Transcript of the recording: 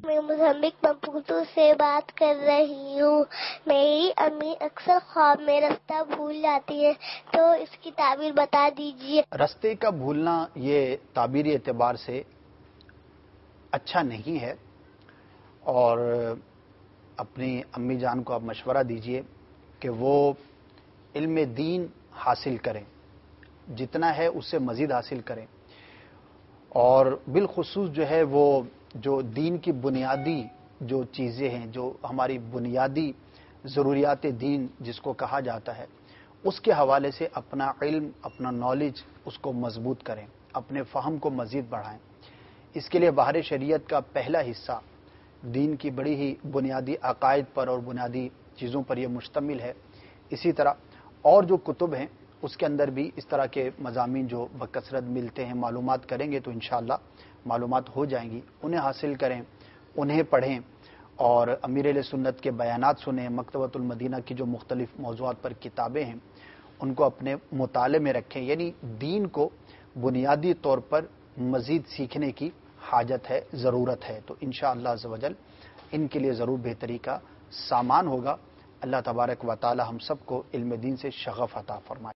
میں موزمبیق مپوتو سے بات کر رہی ہوں. میری امی اکثر خواب میں رستہ بھول جاتی ہے، تو اس کی تعبیر بتا دیجیے. رستے کا بھولنا یہ تعبیری اعتبار سے اچھا نہیں ہے، اور اپنی امی جان کو آپ مشورہ دیجئے کہ وہ علم دین حاصل کریں، جتنا ہے اس سے مزید حاصل کریں، اور بالخصوص جو ہے وہ جو دین کی بنیادی جو چیزیں ہیں، جو ہماری بنیادی ضروریات دین جس کو کہا جاتا ہے، اس کے حوالے سے اپنا علم، اپنا نالج اس کو مضبوط کریں، اپنے فہم کو مزید بڑھائیں. اس کے لیے بہار شریعت کا پہلا حصہ دین کی بڑی ہی بنیادی عقائد پر اور بنیادی چیزوں پر یہ مشتمل ہے. اسی طرح اور جو کتب ہیں اس کے اندر بھی اس طرح کے مضامین جو بکثرت ملتے ہیں، معلومات کریں گے تو انشاءاللہ معلومات ہو جائیں گی. انہیں حاصل کریں، انہیں پڑھیں، اور امیر اہل سنت کے بیانات سنیں. مکتبۃ المدینہ کی جو مختلف موضوعات پر کتابیں ہیں ان کو اپنے مطالعے میں رکھیں. یعنی دین کو بنیادی طور پر مزید سیکھنے کی حاجت ہے، ضرورت ہے. تو انشاءاللہ عز و جل ان کے لیے ضرور بہتری کا سامان ہوگا. اللہ تبارک و تعالی ہم سب کو علم دین سے شغف عطا فرمائے.